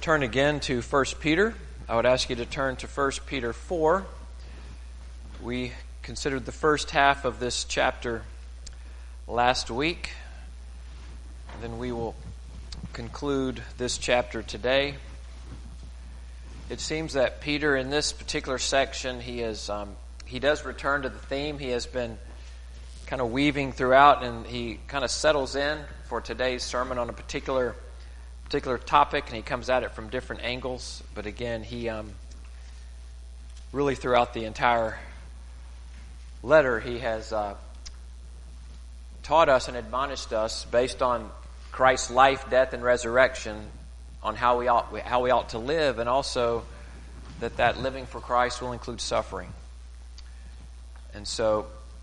turn again to 1 Peter. I would ask you to turn to 1 Peter 4. We considered the first half of this chapter last week. And then we will conclude this chapter today. It seems that Peter, in this particular section, he does return to the theme. He has been kind of weaving throughout, and he kind of settles in for today's sermon on a particular topic, and he comes at it from different angles. But again, he really throughout the entire letter, he has taught us and admonished us based on Christ's life, death, and resurrection on how we ought to live, and also that living for Christ will include suffering. And so,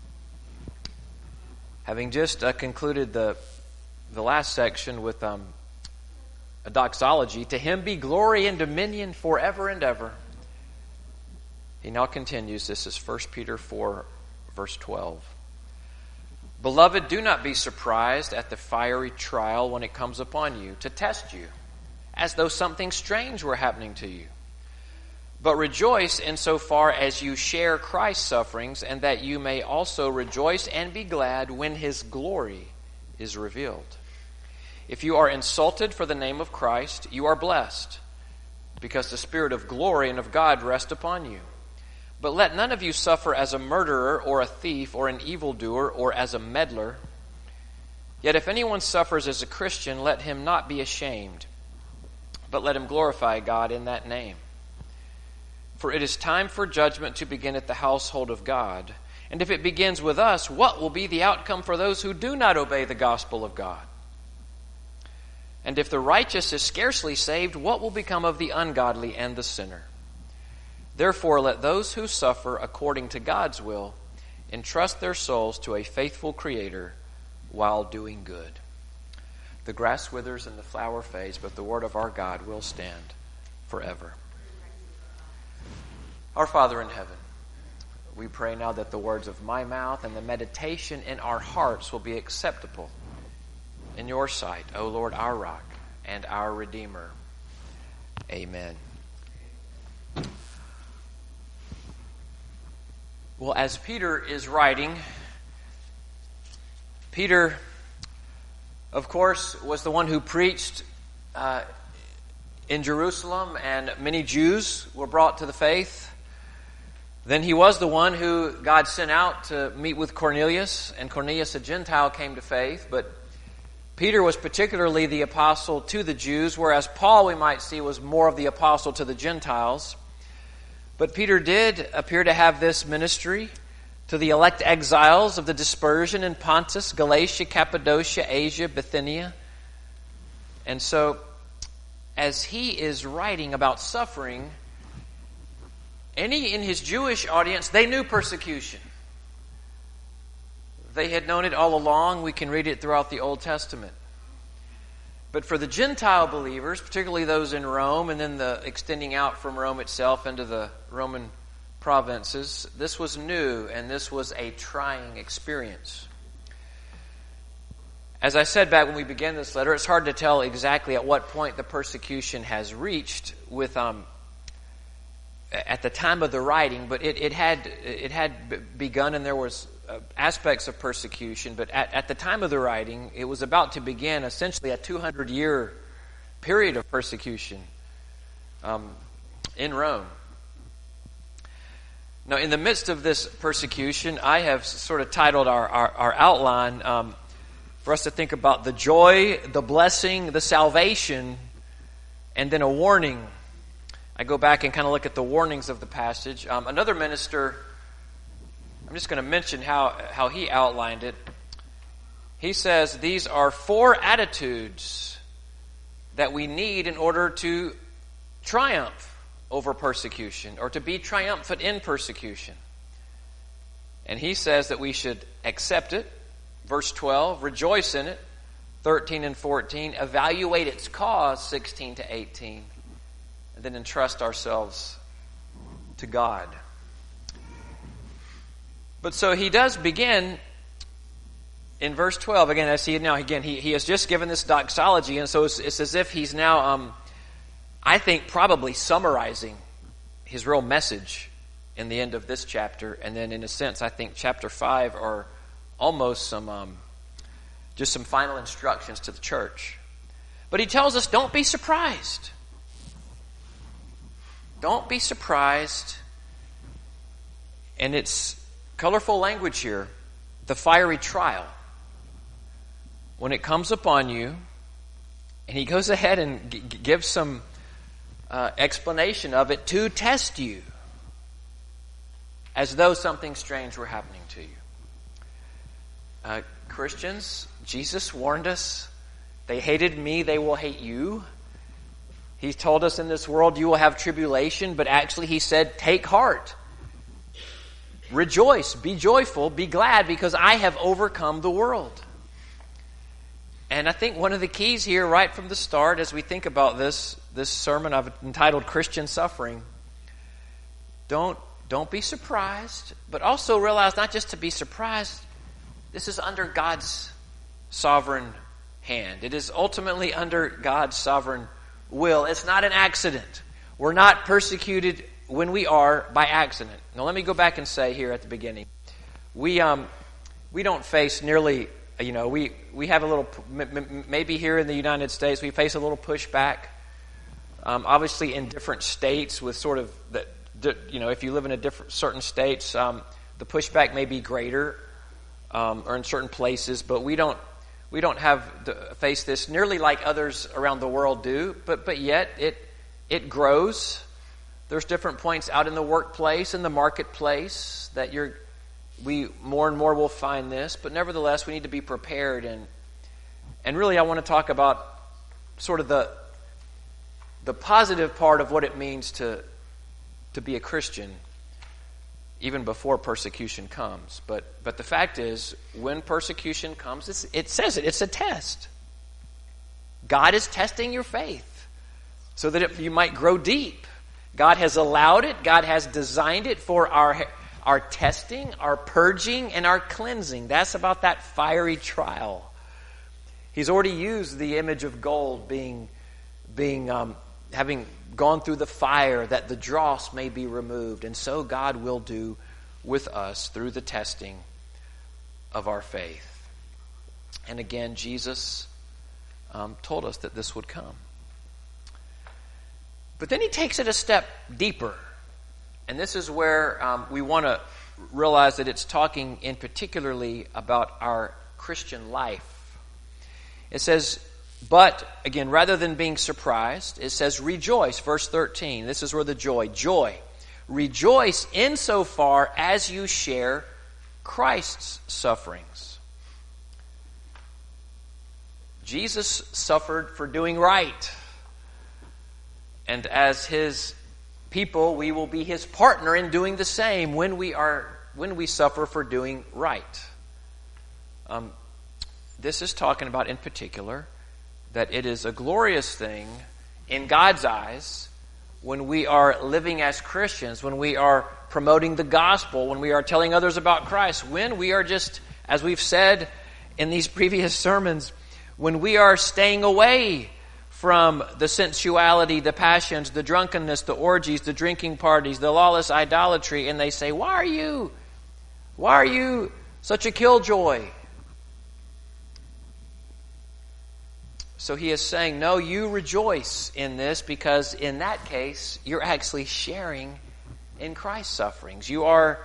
having just concluded the last section with a doxology, to him be glory and dominion forever and ever. He now continues. This is 1 Peter 4, verse 12. Beloved, do not be surprised at the fiery trial when it comes upon you to test you, as though something strange were happening to you. But rejoice insofar as you share Christ's sufferings, and that you may also rejoice and be glad when his glory is revealed. If you are insulted for the name of Christ, you are blessed, because the Spirit of glory and of God rest upon you. But let none of you suffer as a murderer or a thief or an evildoer or as a meddler. Yet if anyone suffers as a Christian, let him not be ashamed, but let him glorify God in that name. For it is time for judgment to begin at the household of God. And if it begins with us, what will be the outcome for those who do not obey the gospel of God? And if the righteous is scarcely saved, what will become of the ungodly and the sinner? Therefore, let those who suffer according to God's will entrust their souls to a faithful Creator while doing good. The grass withers and the flower fades, but the word of our God will stand forever. Our Father in heaven, we pray now that the words of my mouth and the meditation in our hearts will be acceptable in your sight, O Lord, our rock and our Redeemer. Amen. Well, as Peter is writing, Peter, of course, was the one who preached in Jerusalem, and many Jews were brought to the faith. Then he was the one who God sent out to meet with Cornelius, and Cornelius, a Gentile, came to faith. But Peter was particularly the apostle to the Jews, whereas Paul, we might see, was more of the apostle to the Gentiles. But Peter did appear to have this ministry to the elect exiles of the dispersion in Pontus, Galatia, Cappadocia, Asia, Bithynia. And so, as he is writing about suffering, any in his Jewish audience, they knew persecution. They had known it all along. We can read it throughout the Old Testament. But for the Gentile believers, particularly those in Rome, and then the extending out from Rome itself into the Roman provinces, this was new, and this was a trying experience. As I said back when we began this letter, it's hard to tell exactly at what point the persecution has reached with at the time of the writing, but it had begun, and there was aspects of persecution. But at the time of the writing, it was about to begin essentially a 200-year period of persecution in Rome. Now, in the midst of this persecution, I have sort of titled our outline for us to think about the joy, the blessing, the salvation, and then a warning. I go back and kind of look at the warnings of the passage. Another minister, I'm just going to mention how he outlined it. He says these are 4 attitudes that we need in order to triumph over persecution, or to be triumphant in persecution. And he says that we should accept it, verse 12, rejoice in it, 13 and 14, evaluate its cause, 16 to 18, and then entrust ourselves to God. But so he does begin in verse 12. Again, I see it now. Again, he has just given this doxology, and so it's as if he's now I think probably summarizing his real message in the end of this chapter. And then in a sense, I think chapter 5 are almost just some final instructions to the church. But he tells us, don't be surprised. Don't be surprised. And it's colorful language here. The fiery trial. When it comes upon you, and he goes ahead and gives some explanation of it to test you, as though something strange were happening to you. Christians, Jesus warned us, they hated me, they will hate you. He told us in this world you will have tribulation, but actually he said, take heart. Rejoice, be joyful, be glad, because I have overcome the world. And I think one of the keys here right from the start, as we think about this sermon I've entitled Christian Suffering, don't be surprised, but also realize not just to be surprised, this is under God's sovereign hand. It is ultimately under God's sovereign will. It's not an accident. We're not persecuted when we are by accident. Now let me go back and say here at the beginning, we don't face nearly, we have a little, maybe here in the United States, we face a little pushback, obviously in different states with sort of, if you live in certain states, the pushback may be greater, or in certain places, but we don't have to face this nearly like others around the world do, but yet it grows. There's different points out in the workplace, in the marketplace, that we more and more will find this, but nevertheless we need to be prepared. And really I want to talk about sort of the positive part of what it means to be a Christian even before persecution comes. But the fact is, when persecution comes, it says it's a test. God is testing your faith so that you might grow deep. God has allowed it. God has designed it for our testing, our purging, and our cleansing. That's about that fiery trial. He's already used the image of gold having gone through the fire that the dross may be removed. And so God will do with us through the testing of our faith. And again, Jesus told us that this would come. But then he takes it a step deeper. And this is where we want to realize that it's talking in particularly about our Christian life. It says, but, again, rather than being surprised, it says rejoice, verse 13. This is where the joy. Rejoice insofar as you share Christ's sufferings. Jesus suffered for doing right. And as his people, we will be his partner in doing the same when we suffer for doing right. This is talking about, in particular, that it is a glorious thing in God's eyes when we are living as Christians, when we are promoting the gospel, when we are telling others about Christ, when we are just, as we've said in these previous sermons, when we are staying away from the sensuality, the passions, the drunkenness, the orgies, the drinking parties, the lawless idolatry, and they say, why are you such a killjoy? So he is saying, no, you rejoice in this, because in that case, you're actually sharing in Christ's sufferings. Your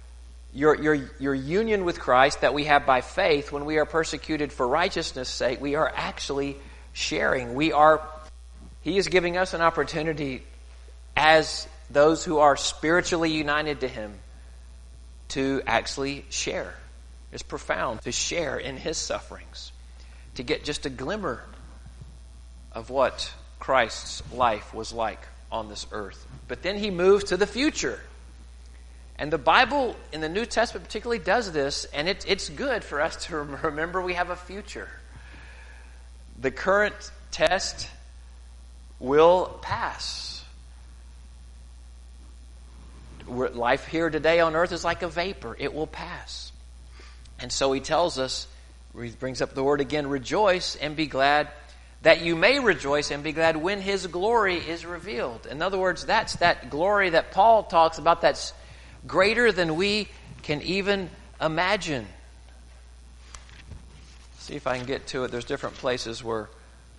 union with Christ that we have by faith, when we are persecuted for righteousness' sake, we are actually sharing. He is giving us an opportunity as those who are spiritually united to him to actually share. It's profound to share in his sufferings, to get just a glimmer of what Christ's life was like on this earth. But then he moves to the future. And the Bible in the New Testament particularly does this, and it's good for us to remember we have a future. The current test will pass. Life here today on earth is like a vapor. It will pass. And so he tells us, he brings up the word again, rejoice and be glad, that you may rejoice and be glad when His glory is revealed. In other words, that's that glory that Paul talks about that's greater than we can even imagine. See if I can get to it. There's different places where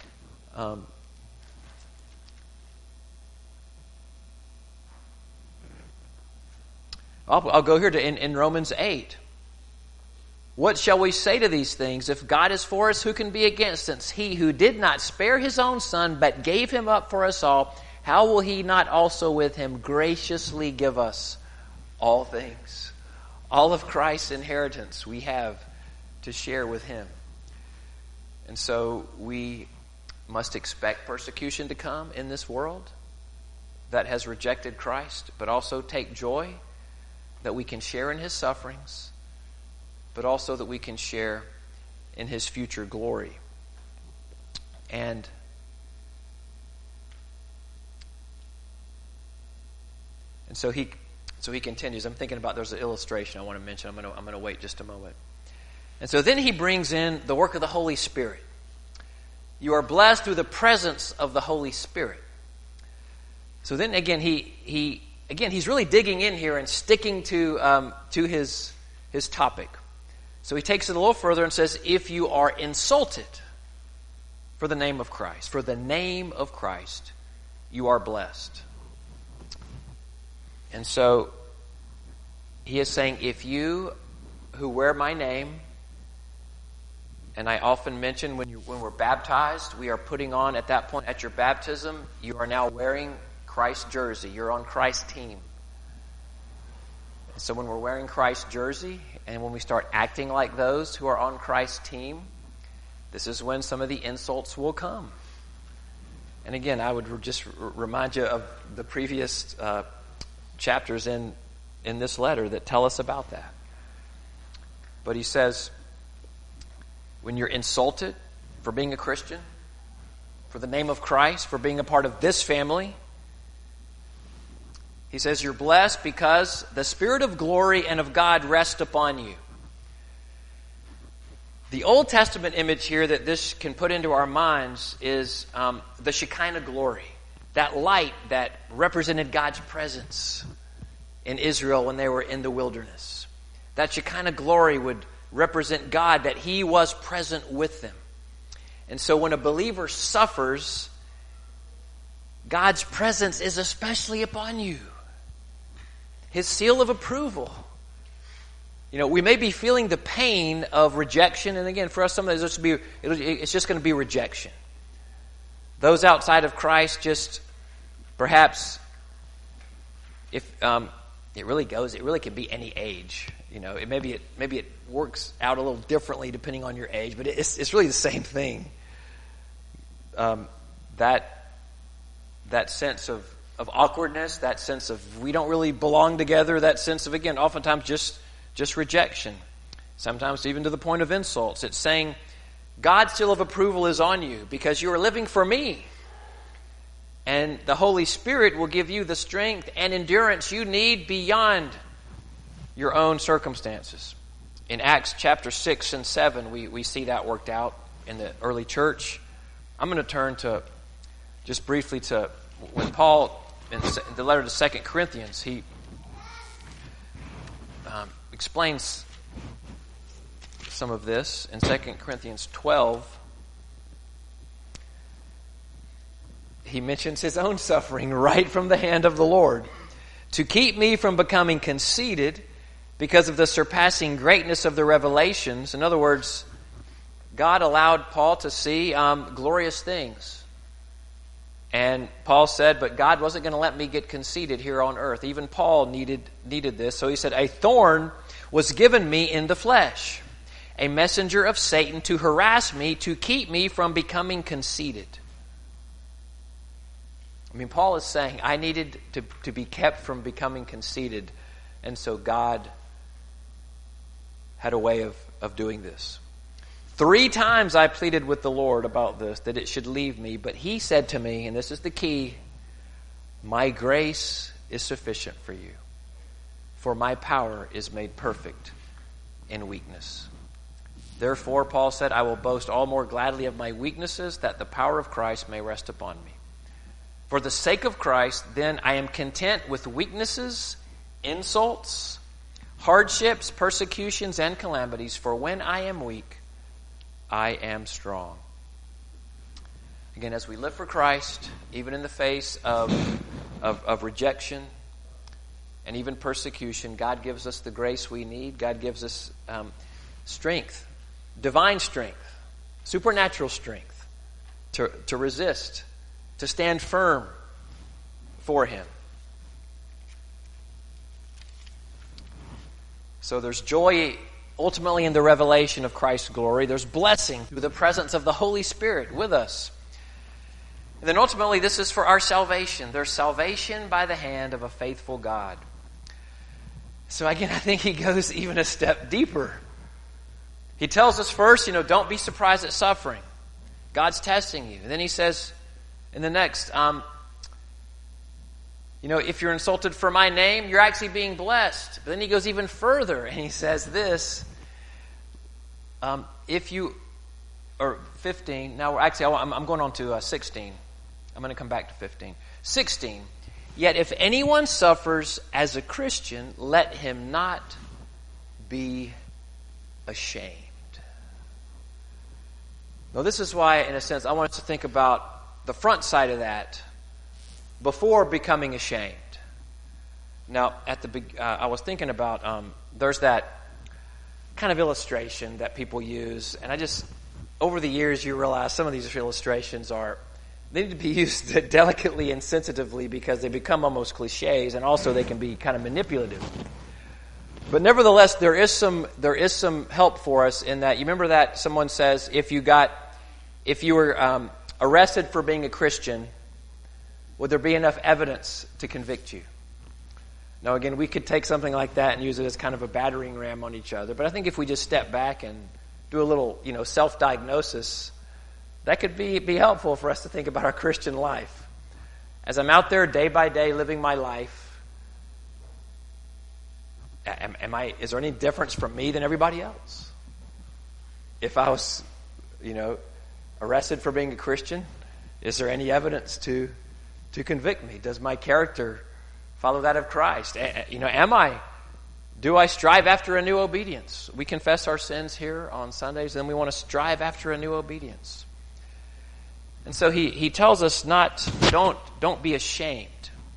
I'll go here to in Romans 8. What shall we say to these things? If God is for us, who can be against us? He who did not spare His own Son, but gave Him up for us all, how will He not also with Him graciously give us all things? All of Christ's inheritance we have to share with Him. And so we must expect persecution to come in this world that has rejected Christ, but also take joy that we can share in His sufferings, but also that we can share in His future glory. And so he continues. I'm thinking about, there's an illustration I want to mention. I'm going to wait just a moment. And so then he brings in the work of the Holy Spirit. You are blessed through the presence of the Holy Spirit. So then again, he's really digging in here and sticking to his topic. So he takes it a little further and says, if you are insulted for the name of Christ, you are blessed. And so he is saying, if you who wear my name, and I often mention when we're baptized, we are putting on at that point at your baptism, you are now wearing Christ's jersey. You're on Christ's team. So when we're wearing Christ's jersey, and when we start acting like those who are on Christ's team, this is when some of the insults will come. And again, I would just remind you of the previous chapters in this letter that tell us about that. But he says, when you're insulted for being a Christian, for the name of Christ, for being a part of this family, he says, you're blessed because the Spirit of glory and of God rests upon you. The Old Testament image here that this can put into our minds is the Shekinah glory. That light that represented God's presence in Israel when they were in the wilderness. That Shekinah glory would represent God, that He was present with them. And so when a believer suffers, God's presence is especially upon you. His seal of approval. You know, we may be feeling the pain of rejection, and again, for us, some of this it's just going to be rejection. Those outside of Christ, just perhaps, if it really can be any age. You know, maybe it works out a little differently depending on your age, but it's really the same thing. That sense of awkwardness, that sense of we don't really belong together, that sense of, again, oftentimes just rejection. Sometimes even to the point of insults. It's saying, God's seal of approval is on you because you are living for me. And the Holy Spirit will give you the strength and endurance you need beyond your own circumstances. In Acts chapter 6 and 7, we see that worked out in the early church. I'm going to turn to, just briefly, to when Paul, in the letter to 2 Corinthians, he explains some of this. In 2 Corinthians 12, he mentions his own suffering right from the hand of the Lord. To keep me from becoming conceited because of the surpassing greatness of the revelations. In other words, God allowed Paul to see glorious things. And Paul said, but God wasn't going to let me get conceited here on earth. Even Paul needed this. So he said, a thorn was given me in the flesh, a messenger of Satan to harass me, to keep me from becoming conceited. I mean, Paul is saying, I needed to be kept from becoming conceited. And so God had a way of doing this. 3 times I pleaded with the Lord about this, that it should leave me. But He said to me, and this is the key, my grace is sufficient for you, for my power is made perfect in weakness. Therefore, Paul said, I will boast all more gladly of my weaknesses, that the power of Christ may rest upon me. For the sake of Christ, then, I am content with weaknesses, insults, hardships, persecutions, and calamities, for when I am weak, I am strong. Again, as we live for Christ, even in the face of rejection and even persecution, God gives us the grace we need. God gives us strength, divine strength, supernatural strength to resist, to stand firm for Him. So there's joy ultimately in the revelation of Christ's glory. There's blessing through the presence of the Holy Spirit with us. And then ultimately this is for our salvation. There's salvation by the hand of a faithful God. So again, I think he goes even a step deeper. He tells us first, don't be surprised at suffering. God's testing you. And then he says in the next, if you're insulted for my name, you're actually being blessed. But then he goes even further and he says this, 15, now actually I'm going on to 16. I'm going to come back to 15. 16, yet if anyone suffers as a Christian, let him not be ashamed. Now this is why, in a sense, I want us to think about the front side of that before becoming ashamed. Now, I was thinking about, there's that kind of illustration that people use, and over the years you realize some of these illustrations they need to be used delicately and sensitively because they become almost cliches, and also they can be kind of manipulative. But nevertheless, there is some help for us in that. You remember that someone says, if you were arrested for being a Christian, would there be enough evidence to convict you? Now, again, we could take something like that and use it as kind of a battering ram on each other. But I think if we just step back and do a little, self-diagnosis, that could be helpful for us to think about our Christian life. As I'm out there day by day living my life, is there any difference from me than everybody else? If I was, arrested for being a Christian, is there any evidence to convict me? Does my character follow that of Christ? Do I strive after a new obedience? We confess our sins here on Sundays, and we want to strive after a new obedience. And so he tells us don't be ashamed.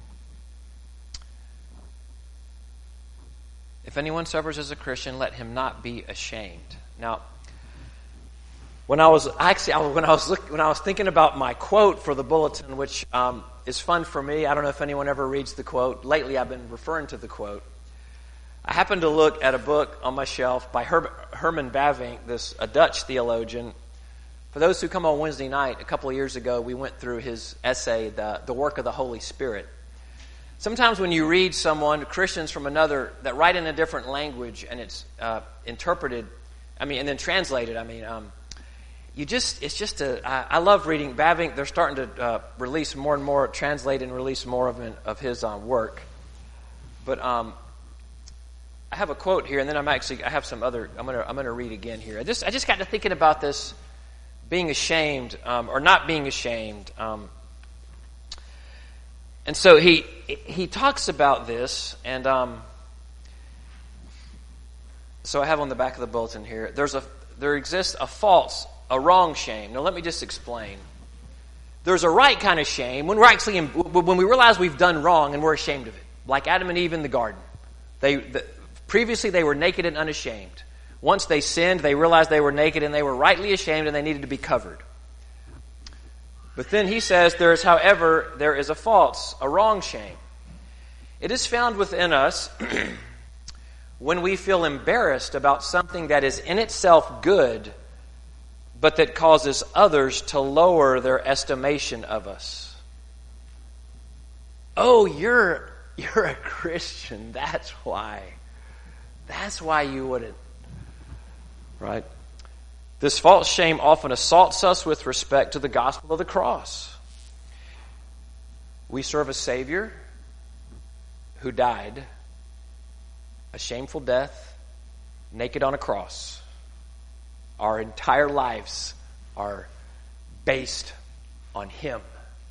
If anyone suffers as a Christian, let him not be ashamed. Now, when I was thinking about my quote for the bulletin, which is fun for me. I don't know if anyone ever reads the quote. Lately, I've been referring to the quote. I happened to look at a book on my shelf by Herman Bavinck, a Dutch theologian. For those who come on Wednesday night, a couple of years ago, we went through his essay, The Work of the Holy Spirit. Sometimes when you read Christians from another, that write in a different language, and it's interpreted, and then translated, I love reading Bavinck. They're starting to release more and more, translate and release more of his work. But I have a quote here, and then I have some other. I'm going to read again here. I just got to thinking about this being ashamed or not being ashamed, and so he talks about this, and so I have on the back of the bulletin here. There exists a wrong shame. Now let me just explain. There's a right kind of shame when when we realize we've done wrong and we're ashamed of it, like Adam and Eve in the garden. Previously, they were naked and unashamed. Once they sinned, they realized they were naked and they were rightly ashamed and they needed to be covered. But then he says, there is a wrong shame. It is found within us when we feel embarrassed about something that is in itself good, but that causes others to lower their estimation of us. Oh, you're a Christian. That's why. That's why you wouldn't. Right? This false shame often assaults us with respect to the gospel of the cross. We serve a Savior who died a shameful death, naked on a cross. Our entire lives are based on Him.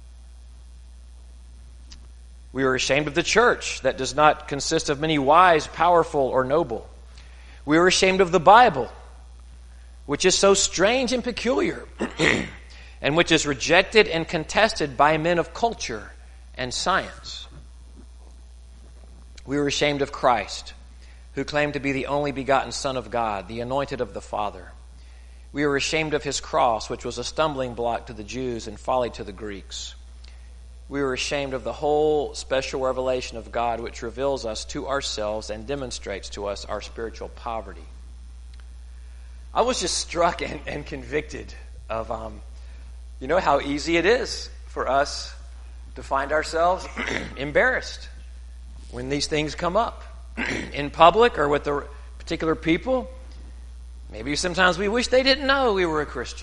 We are ashamed of the church that does not consist of many wise, powerful, or noble. We are ashamed of the Bible, which is so strange and peculiar, and which is rejected and contested by men of culture and science. We are ashamed of Christ, who claimed to be the only begotten Son of God, the anointed of the Father. We are ashamed of His cross, which was a stumbling block to the Jews and folly to the Greeks. We are ashamed of the whole special revelation of God, which reveals us to ourselves and demonstrates to us our spiritual poverty. I was just struck and convicted of, how easy it is for us to find ourselves embarrassed when these things come up in public or with the particular people. Maybe sometimes we wish they didn't know we were a Christian.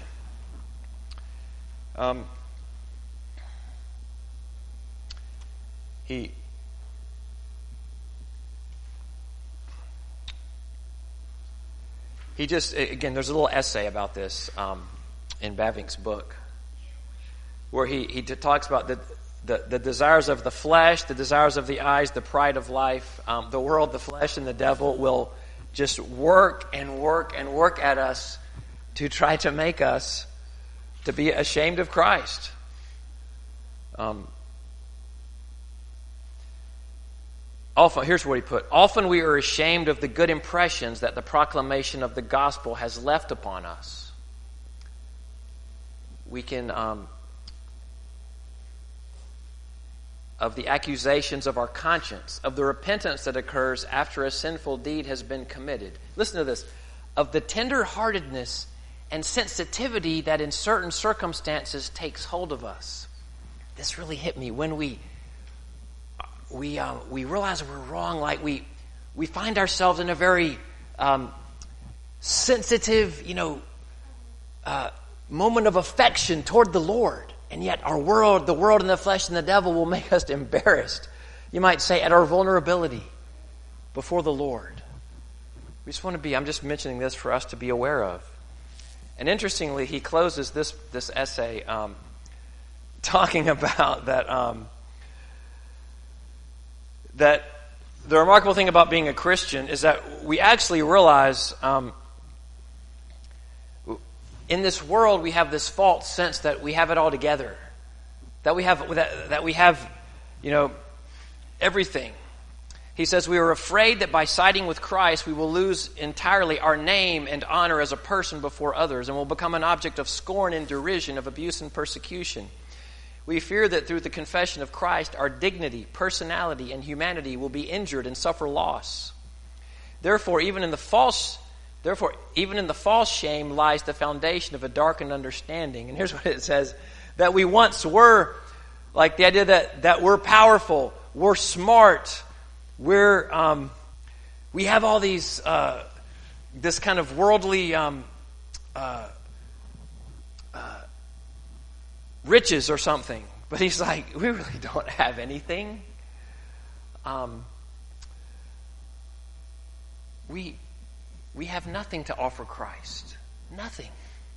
He just, again, there's a little essay about this in Bavinck's book where he talks about the desires of the flesh, the desires of the eyes, the pride of life. The world, the flesh, and the devil will just work and work and work at us to try to make us to be ashamed of Christ. Often, here's what he put. Often we are ashamed of the good impressions that the proclamation of the gospel has left upon us. We can, of the accusations of our conscience, of the repentance that occurs after a sinful deed has been committed. Listen to this. Of the tender-heartedness and sensitivity that in certain circumstances takes hold of us. This really hit me when we realize we're wrong, like we find ourselves in a very sensitive, moment of affection toward the Lord. And yet the world and the flesh and the devil will make us embarrassed, you might say, at our vulnerability before the Lord. We just want to be, I'm just mentioning this for us to be aware of. And interestingly, he closes this essay talking about that the remarkable thing about being a Christian is that we actually realize in this world we have this false sense that we have it all together, that we have everything. He says we are afraid that by siding with Christ we will lose entirely our name and honor as a person before others and will become an object of scorn and derision, of abuse and persecution. We fear that through the confession of Christ, our dignity, personality, and humanity will be injured and suffer loss. Therefore, even in the false shame lies the foundation of a darkened understanding. And here's what it says: that we once were, like the idea that we're powerful, we're smart, we have all these this kind of worldly riches or something. But he's like, we really don't have anything. We have nothing to offer Christ. Nothing.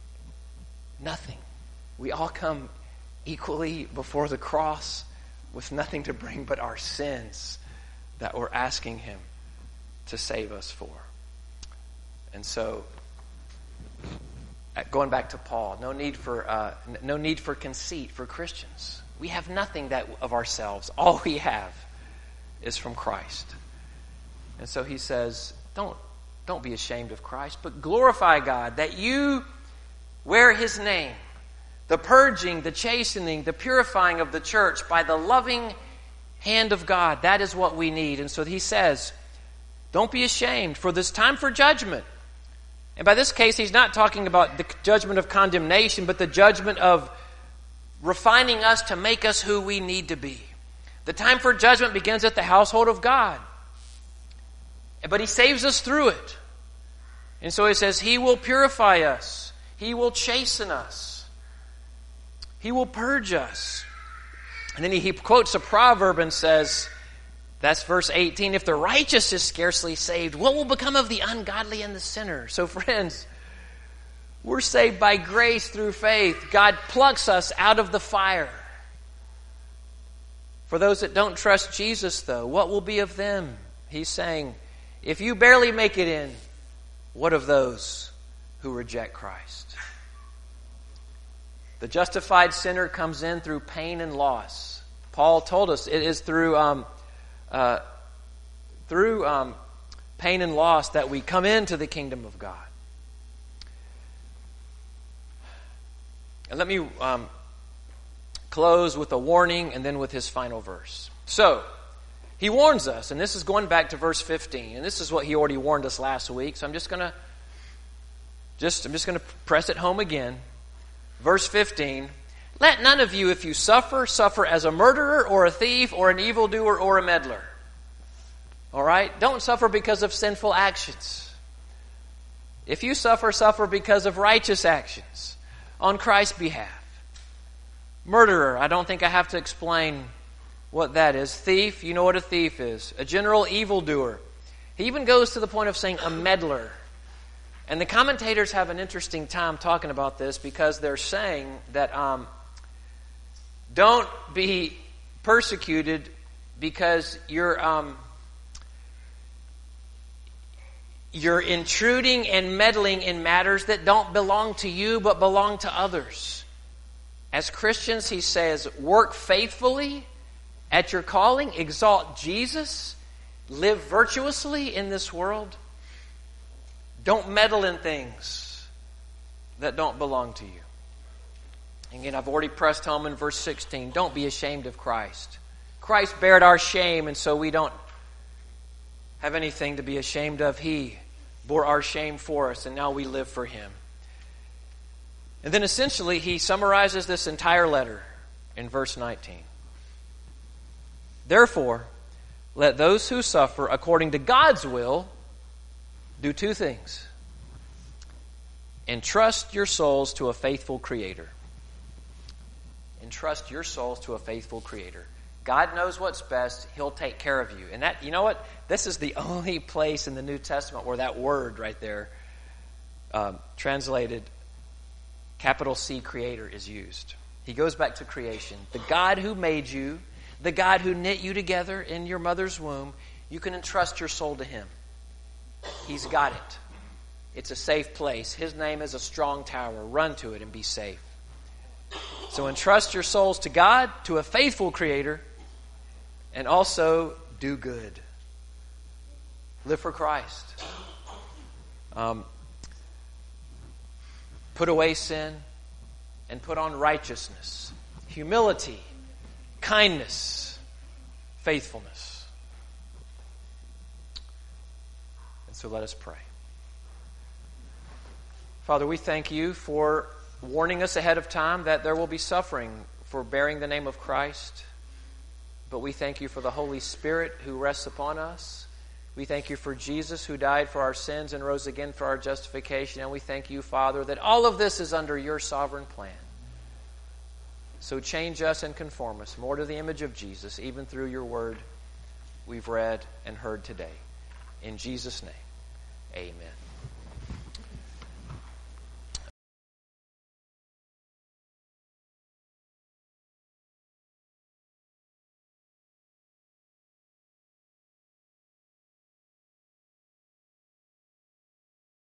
We all come equally before the cross with nothing to bring but our sins that we're asking Him to save us for. And so, going back to Paul, no need for conceit for Christians. We have nothing of ourselves. All we have is from Christ. And so he says, don't be ashamed of Christ, but glorify God that you wear His name, the purging, the chastening, the purifying of the church by the loving hand of God. That is what we need. And so he says, don't be ashamed, for this time for judgment. And by this case, he's not talking about the judgment of condemnation, but the judgment of refining us to make us who we need to be. The time for judgment begins at the household of God. But He saves us through it. And so He says, He will purify us. He will chasten us. He will purge us. And then he quotes a proverb and says, that's verse 18, if the righteous is scarcely saved, what will become of the ungodly and the sinner? So friends, We're saved by grace through faith. God plucks us out of the fire. For those that don't trust Jesus, though, what will be of them? He's saying, if you barely make it in, what of those who reject Christ? The justified sinner comes in through pain and loss. Paul told us it is through pain and loss that we come into the kingdom of God. And let me close with a warning and then with his final verse. So, he warns us, and this is going back to verse 15, and this is what he already warned us last week, so I'm just going to press it home again. Verse 15, let none of you, if you suffer as a murderer or a thief or an evildoer or a meddler. All right? Don't suffer because of sinful actions. If you suffer because of righteous actions on Christ's behalf. Murderer, I don't think I have to explain what that is. Thief, you know what a thief is. A general evildoer. He even goes to the point of saying a meddler. And the commentators have an interesting time talking about this because they're saying that don't be persecuted because you're intruding and meddling in matters that don't belong to you but belong to others. As Christians, he says, work faithfully at your calling, exalt Jesus, live virtuously in this world. Don't meddle in things that don't belong to you. Again, I've already pressed home in verse 16. Don't be ashamed of Christ. Christ bared our shame, and so we don't have anything to be ashamed of. He bore our shame for us, and now we live for Him. And then essentially, he summarizes this entire letter in verse 19. Therefore, let those who suffer according to God's will do two things. Entrust your souls to a faithful Creator. Entrust your souls to a faithful Creator. God knows what's best. He'll take care of you. And that, you know what? This is the only place in the New Testament where that word right there, translated capital C, Creator, is used. He goes back to creation. The God who made you, the God who knit you together in your mother's womb, you can entrust your soul to Him. He's got it. It's a safe place. His name is a strong tower. Run to it and be safe. So entrust your souls to God, to a faithful Creator, and also do good. Live for Christ. Put away sin and put on righteousness, humility, kindness, faithfulness. And so let us pray. Father, we thank you for warning us ahead of time that there will be suffering for bearing the name of Christ. But we thank you for the Holy Spirit who rests upon us. We thank you for Jesus who died for our sins and rose again for our justification. And we thank you, Father, that all of this is under your sovereign plan. So change us and conform us more to the image of Jesus, even through your word we've read and heard today. In Jesus' name, amen.